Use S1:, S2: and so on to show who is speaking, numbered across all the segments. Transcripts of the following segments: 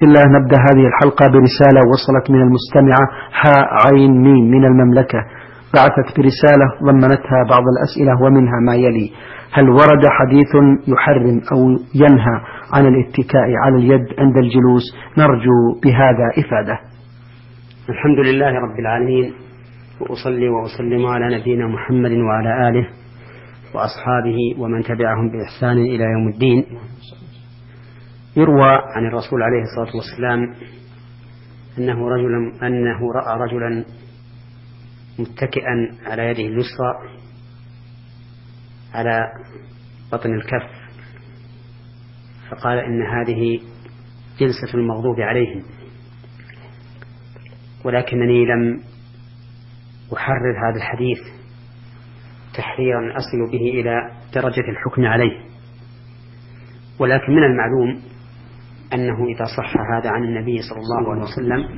S1: بسم الله. نبدأ هذه الحلقة برسالة وصلت من المستمعة حاء عين ميم من المملكة. بعثت برسالة ضمنتها بعض الأسئلة ومنها ما يلي: هل ورد حديث يحرم أو ينهى عن الاتكاء على اليد عند الجلوس؟ نرجو بهذا إفادة.
S2: الحمد لله رب العالمين، وأصلي وأسلم على نبينا محمد وعلى آله وأصحابه ومن تبعهم بإحسان إلى يوم الدين. يروى عن الرسول عليه الصلاة والسلام أنه رأى رجلا متكئا على يده اليسرى على بطن الكف، فقال إن هذه جلسة المغضوب عليهم، ولكنني لم أحرر هذا الحديث تحريرا أصل به إلى درجة الحكم عليه، ولكن من المعلوم أنه إذا صح هذا عن النبي صلى الله عليه وسلم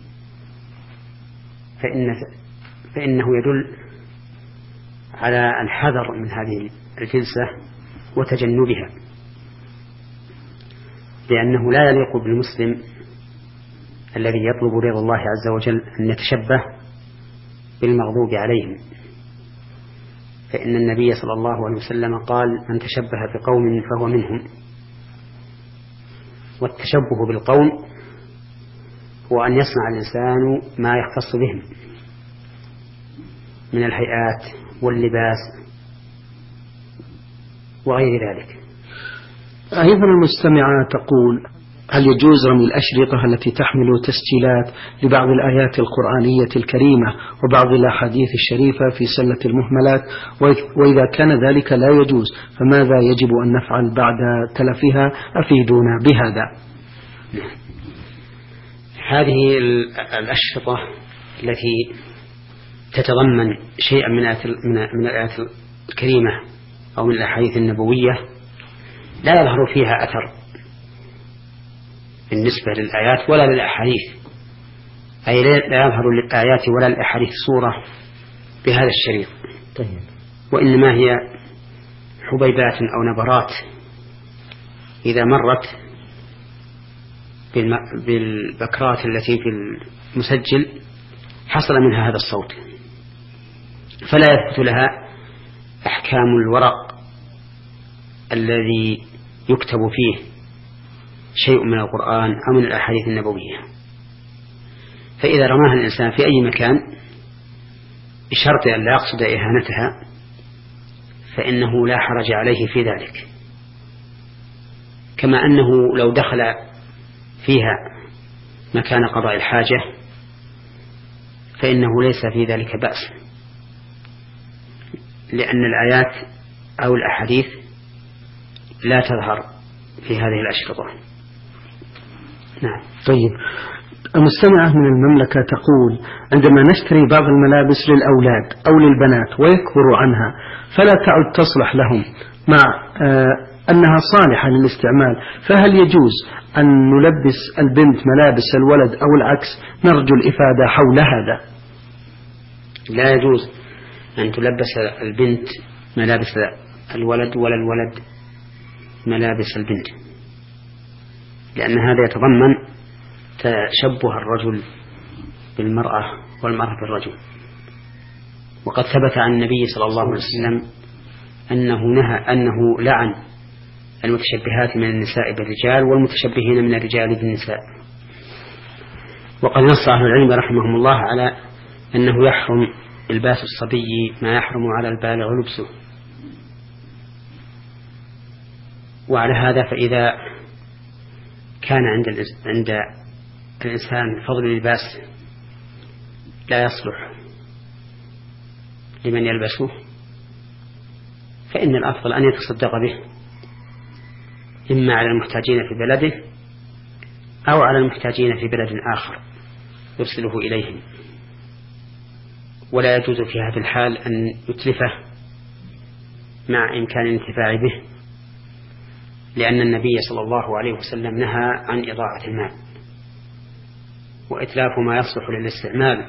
S2: فإنه يدل على الحذر من هذه الجلسة وتجنبها، لأنه لا يليق بالمسلم الذي يطلب رضا الله عز وجل أن يتشبه بالمغضوب عليهم، فإن النبي صلى الله عليه وسلم قال: من تشبه بقوم فهو منهم. والتشبه بالقوم هو أن يصنع الإنسان ما يختص بهم من الهيئات واللباس وغير ذلك.
S1: أيضا المستمعة تقول: هل يجوز رمي الأشرطة التي تحمل تسجيلات لبعض الآيات القرآنية الكريمة وبعض الأحاديث الشريفة في سلة المهملات؟ وإذا كان ذلك لا يجوز فماذا يجب أن نفعل بعد تلفها؟ أفيدونا بهذا.
S2: هذه الأشرطة التي تتضمن شيئا من الآيات الكريمة أو من الأحاديث النبوية لا يظهر فيها أثر بالنسبة للآيات ولا للأحاديث، أي لا يظهر للآيات ولا للأحاديث صورة بهذا الشريط، وإنما هي حبيبات أو نبرات إذا مرت بالبكرات التي في المسجل حصل منها هذا الصوت، فلا يثبت لها أحكام الورق الذي يكتب فيه شيء من القرآن أو من الأحاديث النبوية. فإذا رماها الإنسان في أي مكان بشرط أن لا يقصد إهانتها فإنه لا حرج عليه في ذلك، كما أنه لو دخل فيها مكان قضاء الحاجة فإنه ليس في ذلك بأس، لأن الآيات أو الأحاديث لا تظهر في هذه الأشرطة. نعم.
S1: طيب، المستمعة من المملكة تقول: عندما نشتري بعض الملابس للأولاد أو للبنات ويكبروا عنها فلا تعد تصلح لهم مع أنها صالحة للاستعمال، فهل يجوز أن نلبس البنت ملابس الولد أو العكس؟ نرجو الإفادة حول هذا.
S2: لا يجوز أن تلبس البنت ملابس الولد ولا الولد ملابس البنت، لأن هذا يتضمن تشبه الرجل بالمرأة والمرأة بالرجل. وقد ثبت عن النبي صلى الله عليه وسلم أنه لعن المتشبهات من النساء بالرجال والمتشبهين من الرجال بالنساء. وقد نص أهل العلم رحمهم الله على أنه يحرم الباس الصبي ما يحرم على البالغ لبسه. وعلى هذا فإذا كان عند الإنسان فضل اللباس لا يصلح لمن يلبسه فإن الأفضل أن يتصدق به، إما على المحتاجين في بلده أو على المحتاجين في بلد آخر يرسله إليهم، ولا يجوز في هذا الحال أن يتلفه مع إمكان الانتفاع به، لأن النبي صلى الله عليه وسلم نهى عن إضاعة المال، وإتلاف ما يصلح للاستعمال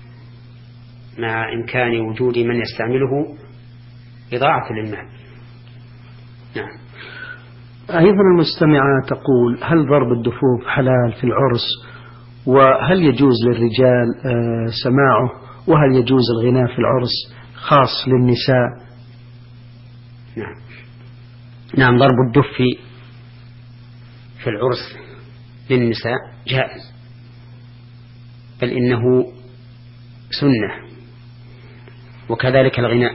S2: مع إمكان وجود من يستعمله إضاعة للمال. نعم.
S1: أيضا المستمعة تقول: هل ضرب الدفوف حلال في العرس؟ وهل يجوز للرجال سماعه؟ وهل يجوز الغناء في العرس خاص للنساء؟
S2: نعم، ضرب الدف في العرس للنساء جائز، بل إنه سنة، وكذلك الغناء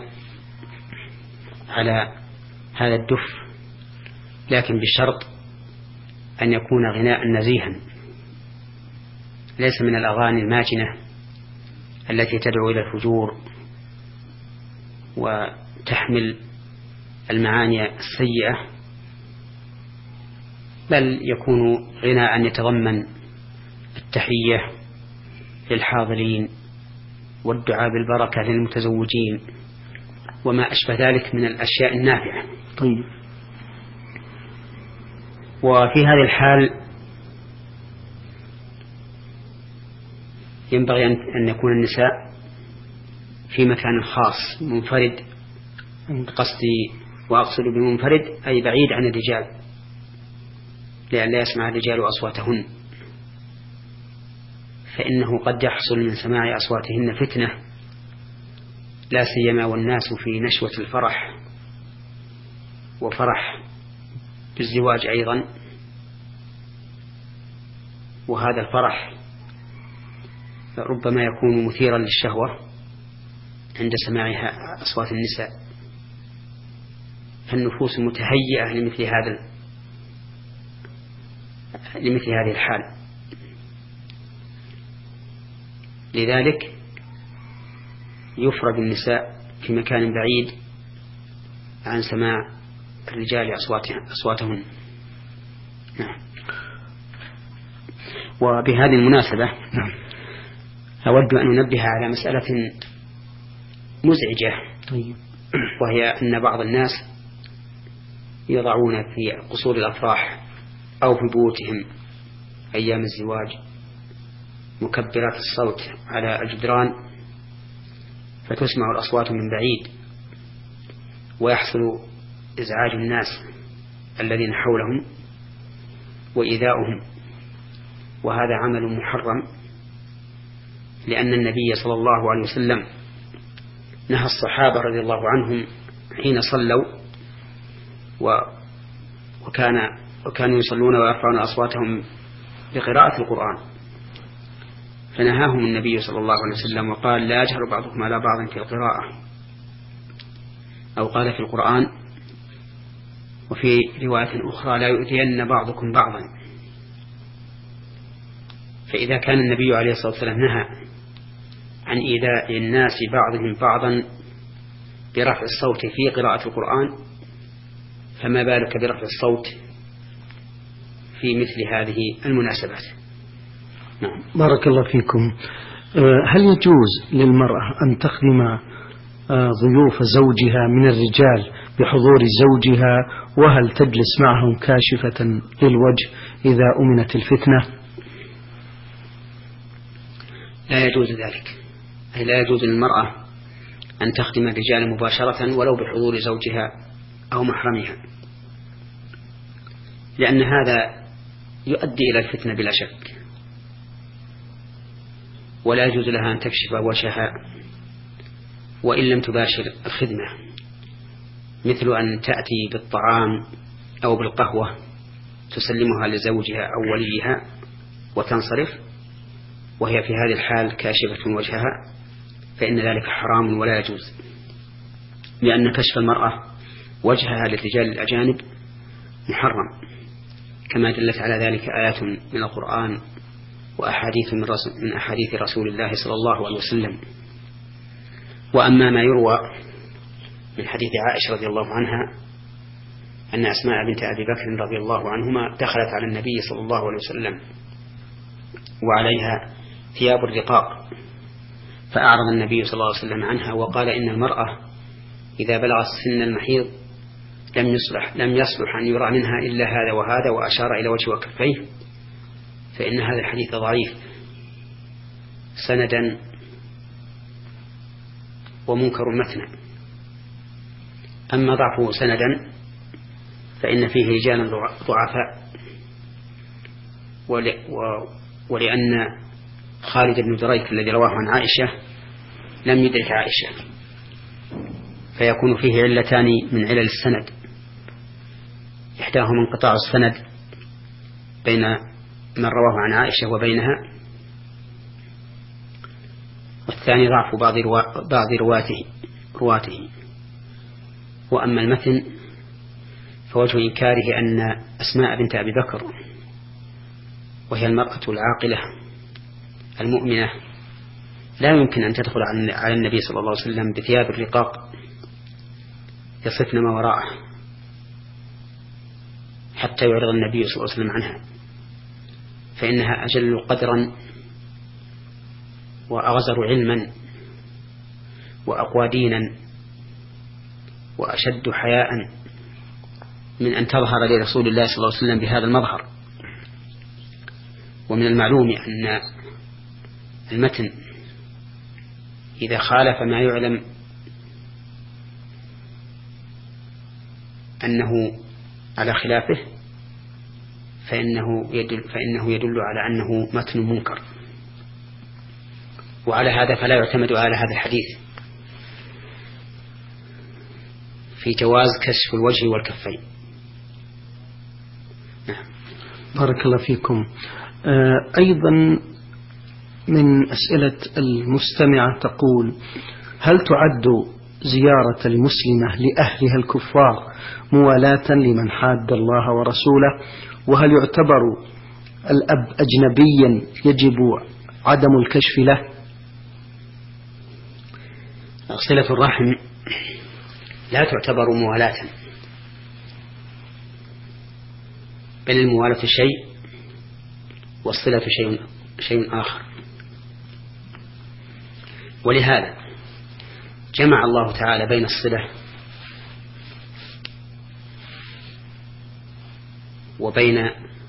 S2: على هذا الدف، لكن بشرط أن يكون غناء نزيها، ليس من الأغاني الماجنة التي تدعو إلى الفجور وتحمل المعاني السيئة، بل يكون غناء يتضمن التحية للحاضرين والدعاء بالبركة للمتزوجين وما أشبه ذلك من الأشياء النافعة.
S1: طيب.
S2: وفي هذه الحال ينبغي أن يكون النساء في مكان خاص منفرد، وأقصد بمنفرد أي بعيد عن الرجال، لئلا يسمع الرجال أصواتهن، فإنه قد يحصل من سماع أصواتهن فتنة، لا سيما والناس في نشوة الفرح وفرح بالزواج أيضا، وهذا الفرح ربما يكون مثيرا للشهوة عند سماعها أصوات النساء، فالنفوس متهيئة لمثل هذه الحال. لذلك يفرض النساء في مكان بعيد عن سماع الرجال أصواتهن. نعم. وبهذه المناسبة أود أن أنبه على مسألة مزعجة، وهي أن بعض الناس يضعون في قصور الأفراح أو في بيوتهم أيام الزواج مكبرات الصوت على الجدران، فتسمع الأصوات من بعيد ويحصل إزعاج الناس الذين حولهم وإيذاؤهم، وهذا عمل محرم، لأن النبي صلى الله عليه وسلم نهى الصحابة رضي الله عنهم حين صلوا وكانوا يصلون ويرفعون أصواتهم بقراءة القرآن، فنهاهم النبي صلى الله عليه وسلم وقال: لا يجهر بعضكم على بعض في القراءة، أو قال في القرآن وفي رواية أخرى: لا يؤذين بعضكم بعضا. فإذا كان النبي عليه الصلاة والسلام نهى عن إيذاء الناس بعضهم بعضا برفع الصوت في قراءة القرآن، فما بالك برفع الصوت في مثل هذه المناسبات.
S1: نعم. بارك الله فيكم. هل يجوز للمرأة أن تخدم ضيوف زوجها من الرجال بحضور زوجها؟ وهل تجلس معهم كاشفة للوجه إذا أمنت الفتنة؟
S2: لا يجوز ذلك، أي لا يجوز للمرأة أن تخدم الرجال مباشرة ولو بحضور زوجها أو محرمها، لأن هذا يؤدي إلى الفتنة بلا شك، ولا يجوز لها أن تكشف وجهها وإن لم تباشر الخدمة، مثل أن تأتي بالطعام أو بالقهوة تسلمها لزوجها أو وليها وتنصرف وهي في هذه الحال كاشفة وجهها، فإن ذلك حرام ولا يجوز، لأن كشف المرأة وجهها للرجال الأجانب محرم، كما دلت على ذلك آيات من القرآن وأحاديث من أحاديث رسول الله صلى الله عليه وسلم. وأما ما يروى من حديث عائشة رضي الله عنها أن أسماء بنت أبي بكر رضي الله عنهما دخلت على النبي صلى الله عليه وسلم وعليها ثياب الرقاق، فأعرض النبي صلى الله عليه وسلم عنها وقال: إن المرأة إذا بلغت سن المحيض لم يصلح أن يرى منها إلا هذا وهذا، وأشار إلى وجه وكفيه، فإن هذا الحديث ضعيف سندا ومنكر متنا. أما ضعفه سندا فإن فيه رجالا ضعفاء، ولأن خالد بن دريك الذي رواه عن عائشة لم يدرك عائشة، فيكون فيه علتان من علل السند، إحداهما انقطاع السند بين من رواه عن عائشة وبينها، والثاني ضعف بعض رواته. وأما المتن فوجه إنكاره أن أسماء بنت أبي بكر، وهي المرأة العاقلة المؤمنة، لا يمكن أن تدخل على النبي صلى الله عليه وسلم بثياب الرقاق يصفن ما وراءه حتى يعرض النبي صلى الله عليه وسلم عنها، فإنها أجل قدرا وأغزر علما وأقوى دينا وأشد حياء من أن تظهر لرسول الله صلى الله عليه وسلم بهذا المظهر. ومن المعلوم أن المتن إذا خالف ما يعلم أنه على خلافه فإنه يدل على أنه متن منكر، وعلى هذا فلا يعتمد على هذا الحديث في جواز كشف الوجه والكفين.
S1: بارك الله فيكم. أيضا من أسئلة المستمعة تقول: هل تعد زيارة المسلمة لأهلها الكفار موالاة لمن حاد الله ورسوله؟ وهل يعتبر الأب أجنبيا يجب عدم الكشف له؟
S2: صلة الرحم لا تعتبر موالاة، بل الموالاة شيء والصلة شيء آخر. ولهذا جمع الله تعالى بين الصلة وبين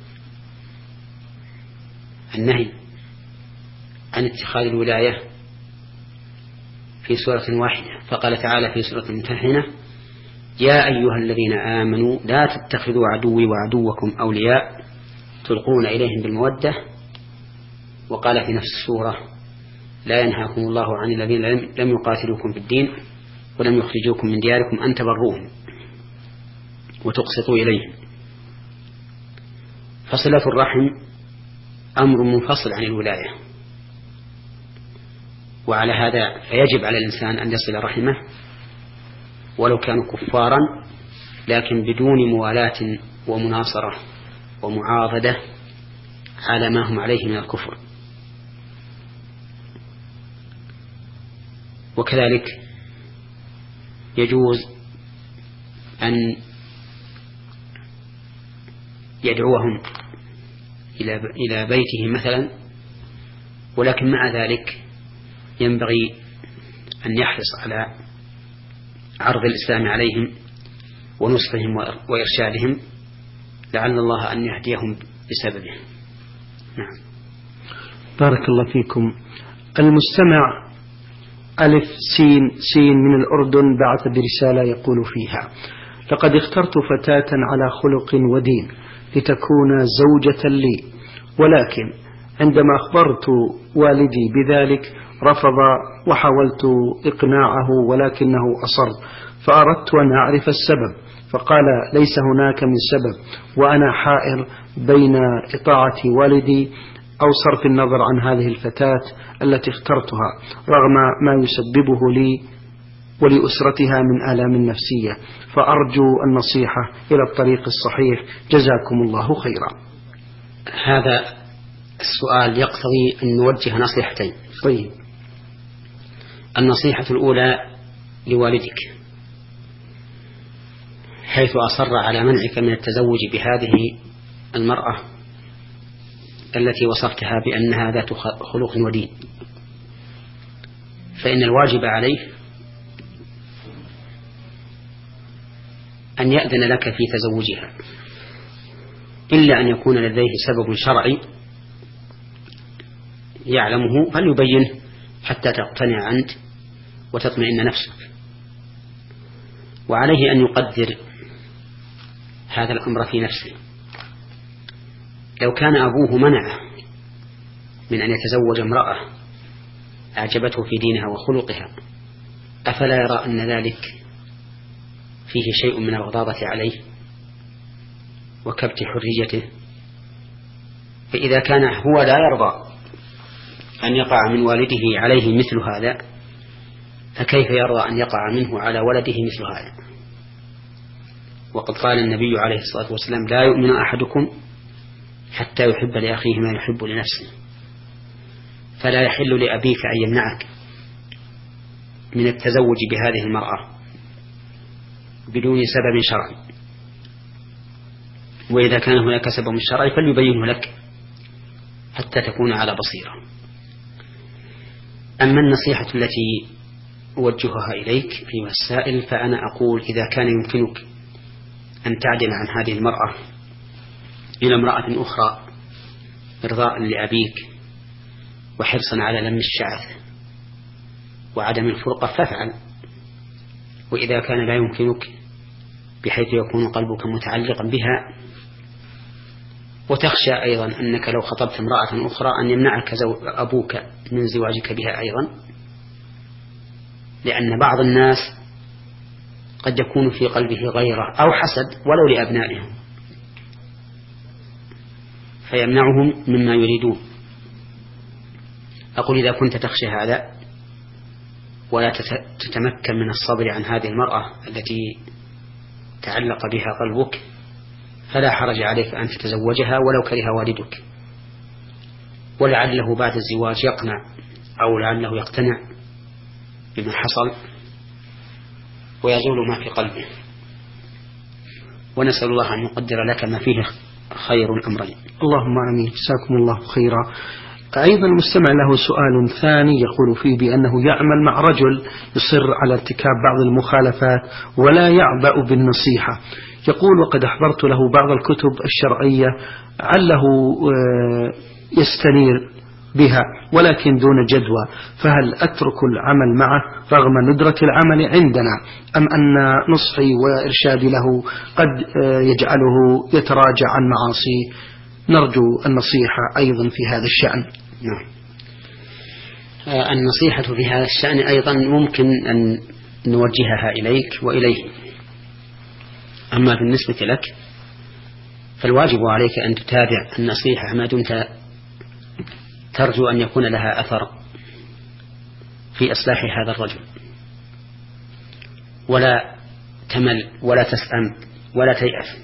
S2: النهي عن اتخاذ الولاية في سورة واحدة، فقال تعالى في سورة الممتحنة: يا أيها الذين آمنوا لا تتخذوا عدوي وعدوكم أولياء تلقون إليهم بالمودة. وقال في نفس السورة: لا ينهاكم الله عن الذين لم يقاتلوكم في الدين ولم يخرجوكم من دياركم أن تبروهم وتقسطوا إليهم. فصلة الرحم أمر منفصل عن الولاية، وعلى هذا فيجب على الإنسان أن يصل رحمه ولو كانوا كفارا، لكن بدون موالاة ومناصرة ومعاضدة على ما هم عليه من الكفر. وكذلك يجوز أن يدعوهم إلى بيته مثلا، ولكن مع ذلك ينبغي أن يحرص على عرض الإسلام عليهم ونصحهم وإرشادهم، لعل الله أن يهديهم بسببه. نعم.
S1: بارك الله فيكم. المستمع ألف سين سين من الأردن بعث برسالة يقول فيها: لقد اخترت فتاة على خلق ودين لتكون زوجة لي، ولكن عندما أخبرت والدي بذلك رفض، وحاولت إقناعه ولكنه أصر، فأردت أن أعرف السبب، فقال ليس هناك من سبب، وأنا حائر بين إطاعة والدي أو صرف النظر عن هذه الفتاة التي اخترتها رغم ما يسببه لي ولأسرتها من آلام نفسية، فأرجو النصيحة إلى الطريق الصحيح، جزاكم الله خيرا.
S2: هذا السؤال يقتضي أن نوجه نصيحتين.
S1: طيب.
S2: النصيحة الأولى لوالدك حيث أصر على منعك من التزوج بهذه المرأة التي وصفتها بأنها ذات خلق ودين، فإن الواجب عليه أن يأذن لك في تزوجها، إلا أن يكون لديه سبب شرعي يعلمه فليبينه حتى تقتنع أنت وتطمئن نفسك. وعليه أن يقدر هذا الأمر في نفسه. لو كان أبوه منعه من أن يتزوج امرأة أعجبته في دينها وخلقها، أفلا يرى أن ذلك فيه شيء من الغضاضة عليه وكبت حريته؟ فإذا كان هو لا يرضى أن يقع من والده عليه مثل هذا، فكيف يرضى أن يقع منه على ولده مثل هذا؟ وقد قال النبي عليه الصلاة والسلام: لا يؤمن أحدكم حتى يحب لأخيه ما يحب لنفسه. فلا يحل لأبيك أن يمنعك من التزوج بهذه المرأة بدون سبب شرعي، وإذا كان هناك سبب شرعي فليبينه لك حتى تكون على بصيرة. أما النصيحة التي أوجهها إليك أيها السائل، فأنا أقول: إذا كان يمكنك أن تعدل عن هذه المرأة إلى امرأة أخرى إرضاء لأبيك وحرصا على لم الشعث وعدم الفرقة فافعل. وإذا كان لا يمكنك بحيث يكون قلبك متعلقا بها، وتخشى أيضا أنك لو خطبت امرأة أخرى أن يمنعك أبوك من زواجك بها أيضا، لأن بعض الناس قد يكون في قلبه غيرة أو حسد ولو لأبنائهم فيمنعهم مما يريدون. أقول: إذا كنت تخشى هذا ولا تتمكن من الصبر عن هذه المرأة التي تعلق بها قلبك، فلا حرج عليك أن تتزوجها ولو كره والدك، ولعله بعد الزواج يقنع أو لعله يقتنع بما حصل ويزول ما في قلبه. ونسأل الله أن يقدر لك ما فيه خير الأمرين.
S1: اللهم آمين. جزاكم الله خيرا. أيضا المستمع له سؤال ثاني يقول فيه بأنه يعمل مع رجل يصر على ارتكاب بعض المخالفات ولا يعبأ بالنصيحة. يقول: وقد أحضرت له بعض الكتب الشرعية عله يستنير بها ولكن دون جدوى، فهل أترك العمل معه رغم ندرة العمل عندنا، أم أن نصحي وإرشادي له قد يجعله يتراجع عن معاصيه؟ نرجو النصيحة أيضا في هذا الشأن.
S2: نعم. النصيحة في هذا الشأن أيضا ممكن أن نوجهها إليك وإليه. أما بالنسبة لك فالواجب عليك أن تتابع النصيحة ما دمت ترجو أن يكون لها أثر في إصلاح هذا الرجل، ولا تمل ولا تسأم ولا تيأس،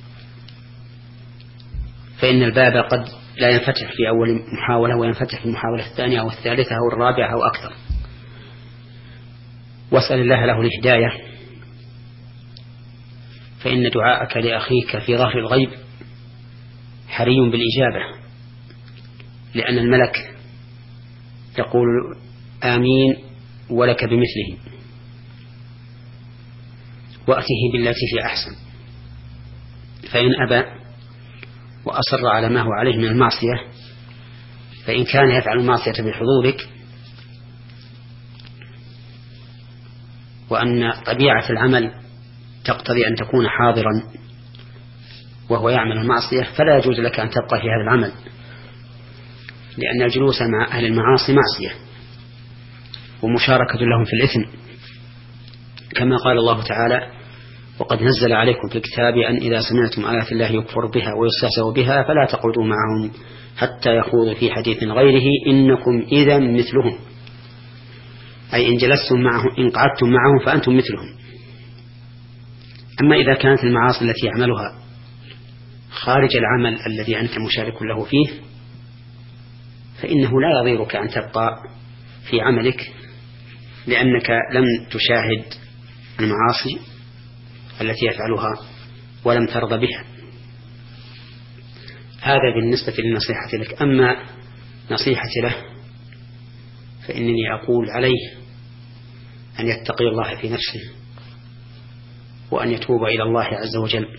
S2: فإن الباب قد لا ينفتح في أول محاولة وينفتح في المحاولة الثانية أو الثالثة أو الرابعة أو أكثر. واسأل الله له الهداية، فإن دعاءك لأخيك في ظهر الغيب حري بالإجابة، لأن الملك يقول: آمين ولك بمثله، وأته بالتي هي أحسن. فإن أبى وأصر على ما هو عليه من المعصية، فإن كان يفعل المعصية بحضورك وأن طبيعة العمل تقتضي أن تكون حاضرا وهو يعمل المعصية، فلا يجوز لك أن تبقى في هذا العمل، لأن الجلوس مع أهل المعاصي معصية ومشاركة لهم في الإثم، كما قال الله تعالى: وقد نزل عليكم في الكتاب أن إذا سمعتم آيات الله يكفر بها ويستهزأ بها فلا تقعدوا معهم حتى يخوضوا في حديث غيره إنكم إذا مثلهم، أي إن جلستم معهم إن قعدتم معهم فأنتم مثلهم. أما إذا كانت المعاصي التي يعملها خارج العمل الذي أنت مشارك له فيه، فإنه لا يضيرك أن تبقى في عملك، لأنك لم تشاهد المعاصي التي يفعلها ولم ترضى بها. هذا بالنسبة للنصيحة لك. أما نصيحتي له فإنني أقول عليه أن يتقي الله في نفسه وأن يتوب إلى الله عز وجل،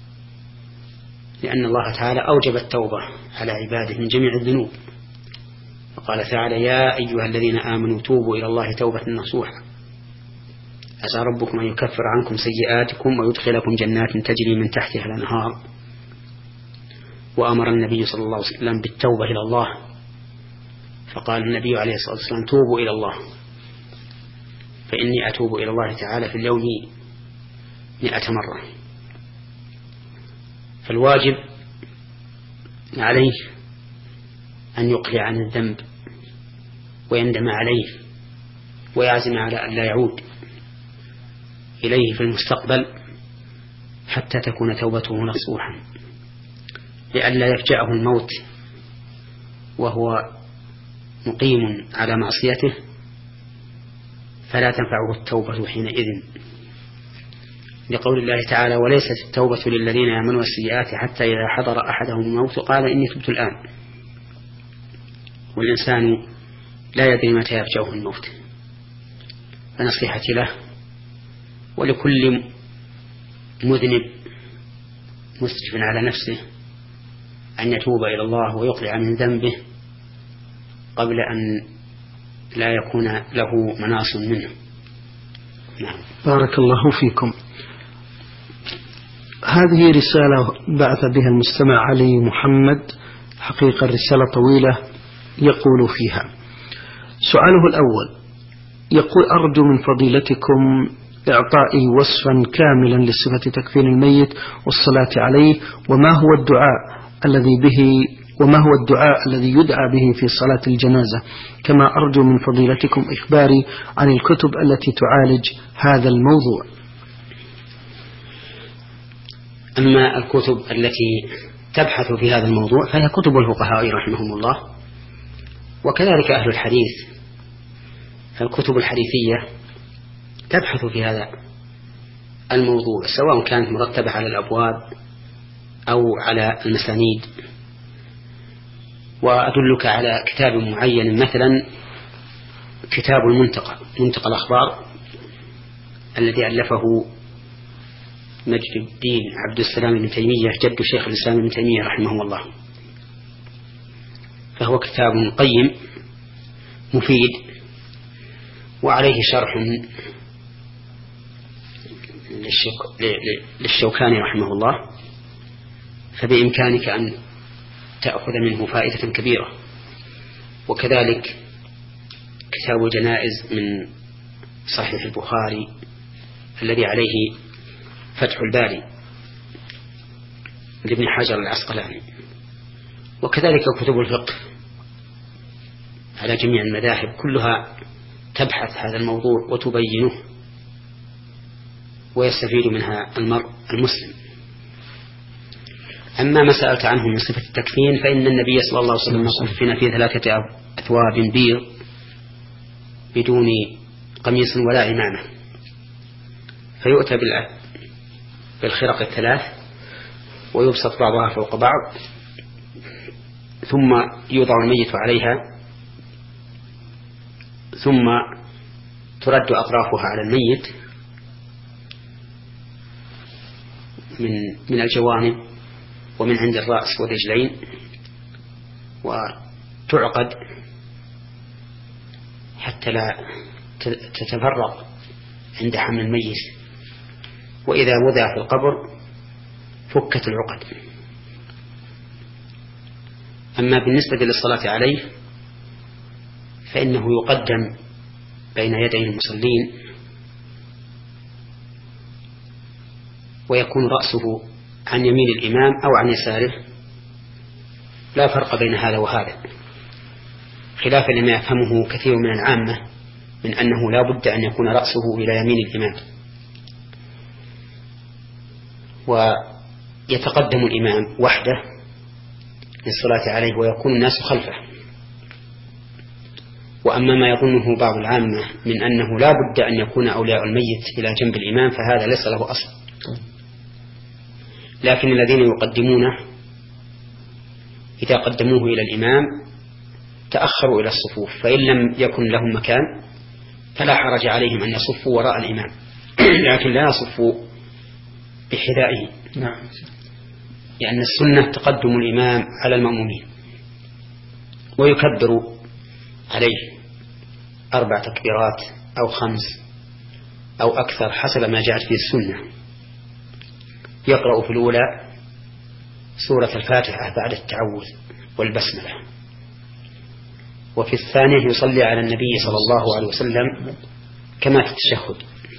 S2: لأن الله تعالى أوجب التوبة على عباده من جميع الذنوب، وقال تعالى: يا أيها الذين آمنوا توبوا إلى الله توبة نصوحا، عسى ربكم أن يكفر عنكم سيئاتكم ويدخلكم جنات تجري من تحتها الأنهار. وأمر النبي صلى الله عليه وسلم بالتوبة إلى الله، فقال النبي عليه الصلاة والسلام: توبوا إلى الله فإني أتوب إلى الله تعالى في اليوم 100 مرة. فالواجب عليه أن يقلع عن الذنب ويندم عليه ويعزم على أن لا يعود إليه في المستقبل حتى تكون توبته نصوحا، لئلا يفجأه الموت وهو مقيم على معصيته فلا تنفعه التوبة حينئذ، لقول الله تعالى: وليست التوبة للذين يعملون السيئات حتى إذا حضر أحدهم الموت قال إني تبت الآن. والإنسان لا يدري متى يفجأه الموت، فنصيحتي له ولكل مذنب مسرف على نفسه أن يتوب إلى الله ويقلع من ذنبه قبل أن لا يكون له مناص منه. نعم.
S1: بارك الله فيكم. هذه رسالة بعث بها المستمع علي محمد، حقيقة الرسالة طويلة، يقول فيها: سؤاله الأول، يقول: أرجو من فضيلتكم إعطائي وصفا كاملا لصفة تكفين الميت والصلاة عليه، وما هو الدعاء الذي يدعى به في صلاة الجنازة، كما أرجو من فضيلتكم إخباري عن الكتب التي تعالج هذا الموضوع.
S2: أما الكتب التي تبحث في هذا الموضوع فهي كتب الفقهاء رحمهم الله، وكذلك أهل الحديث، فالكتب الحديثية تبحث في هذا الموضوع سواء كانت مرتبة على الأبواب أو على المسانيد. وأدلك على كتاب معين، مثلا كتاب منتقى الأخبار الذي ألفه مجد الدين عبد السلام بن تيمية جد شيخ الإسلام ابن تيمية رحمه الله، فهو كتاب قيم مفيد وعليه شرح للشوكاني رحمه الله، فبإمكانك أن تأخذ منه فائدة كبيرة. وكذلك كتاب الجنائز من صحيح البخاري الذي عليه فتح الباري لابن حجر العسقلاني، وكذلك كتب الفقه على جميع المذاهب كلها تبحث هذا الموضوع وتبينه ويستفيد منها المرء المسلم. أما ما سألت عنه من صفة التكفين فإن النبي صلى الله عليه وسلم كفن في 3 أثواب بيض بدون قميص ولا عمامة، فيؤتى بالخرق 3 ويبسط بعضها فوق بعض، ثم يوضع الميت عليها، ثم ترد أطرافها على الميت من الجوانب ومن عند الرأس والرجلين، وتعقد حتى لا تتفرق عند حمل الميت، وإذا وضع في القبر فكت العقد. أما بالنسبة للصلاة عليه فإنه يقدم بين يدي المصلين ويكون رأسه عن يمين الإمام أو عن يساره، لا فرق بين هذا وهذا، خلافا لما يفهمه كثير من العامة من أنه لا بد أن يكون رأسه إلى يمين الإمام، ويتقدم الإمام وحده للصلاة عليه ويكون الناس خلفه. وأما ما يظنه بعض العامة من أنه لا بد أن يكون أولياء الميت إلى جنب الإمام فهذا ليس له أصل، لكن الذين يقدمونه إذا قدموه إلى الإمام تأخروا إلى الصفوف، فإن لم يكن لهم مكان فلا حرج عليهم أن يصفوا وراء الإمام لكن لا يصفوا بحذائه.
S1: نعم.
S2: لأن السنة تقدم الإمام على المأمومين، ويكبر عليه 4 تكبيرات أو 5 أو أكثر حسب ما جاءت فيه السنة. يقرأ في الأولى سورة الفاتحة بعد التعوذ والبسملة، وفي الثانية يصلي على النبي صلى الله عليه وسلم كما في التشهد: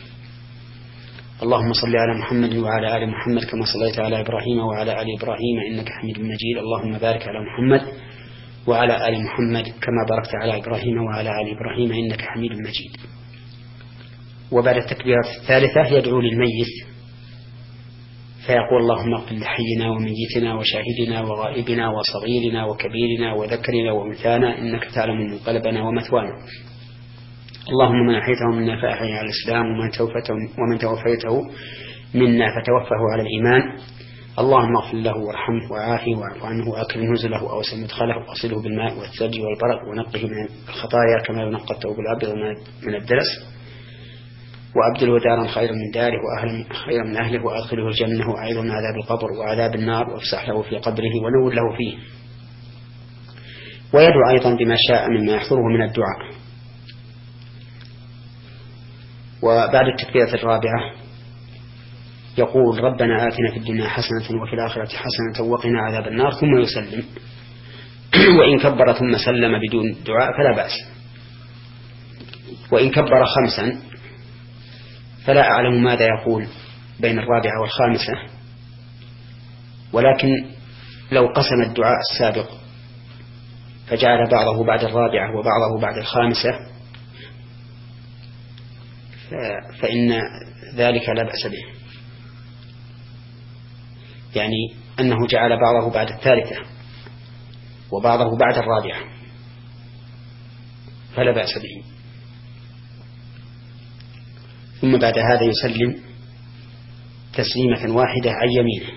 S2: اللهم صل على محمد وعلى آل محمد كما صليت على إبراهيم وعلى آل إبراهيم إنك حميد مجيد، اللهم بارك على محمد وعلى آل محمد كما باركت على إبراهيم وعلى آل إبراهيم إنك حميد مجيد. وبعد التكبيرة الثالثة يدعو للميت فيقول: اللهم اغفر لحينا وميتنا وشاهدنا وغائبنا وصغيرنا وكبيرنا وذكرنا وأنثانا إنك تعلم منقلبنا ومثوانا، اللهم من أحيته منا فأحيي على الإسلام ومن توفيته منا فتوفه على الإيمان، اللهم اغفر له وارحمه وعافه واعف عنه وأكرم نزله وأوسع مدخله وأصله بالماء والثلج والبرد ونقه من الخطايا كما ينقى الثوب الأبيض من الدنس، وأبدله دارا خيرا من داره وأهلا خيرا من أهله وأدخله الجنة وأعيذه من عذاب القبر وعذاب النار وافسح له في قبره ونور له فيه. ويدعو أيضا بما شاء مما يحضره من الدعاء. وبعد التكبيرة الرابعة يقول: ربنا آتنا في الدنيا حسنة وفي الآخرة حسنة وقنا عذاب النار، ثم يسلم. وإن كبر ثم سلم بدون دعاء فلا بأس. وإن كبر 5 فلا أعلم ماذا يقول بين الرابعة والخامسة، ولكن لو قسم الدعاء السابق فجعل بعضه بعد الرابعة وبعضه بعد الخامسة فإن ذلك لا بأس به، يعني أنه جعل بعضه بعد الثالثة وبعضه بعد الرابعة فلا بأس به. ثم بعد هذا يسلم تسليمة واحدة عن يمينه.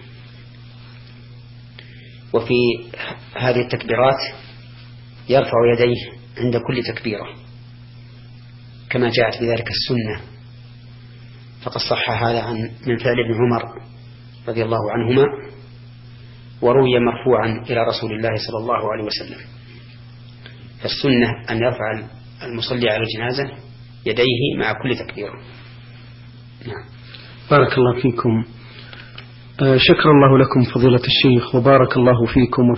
S2: وفي هذه التكبيرات يرفع يديه عند كل تكبيرة كما جاءت بذلك السنة، فقد صح هذا من فعل ابن عمر رضي الله عنهما، وروي مرفوعا إلى رسول الله صلى الله عليه وسلم. فالسنة أن يرفع المصلي على الجنازة يديه مع كل تكبيرة. نعم.
S1: بارك الله فيكم. شكر الله لكم فضيلة الشيخ وبارك الله فيكم.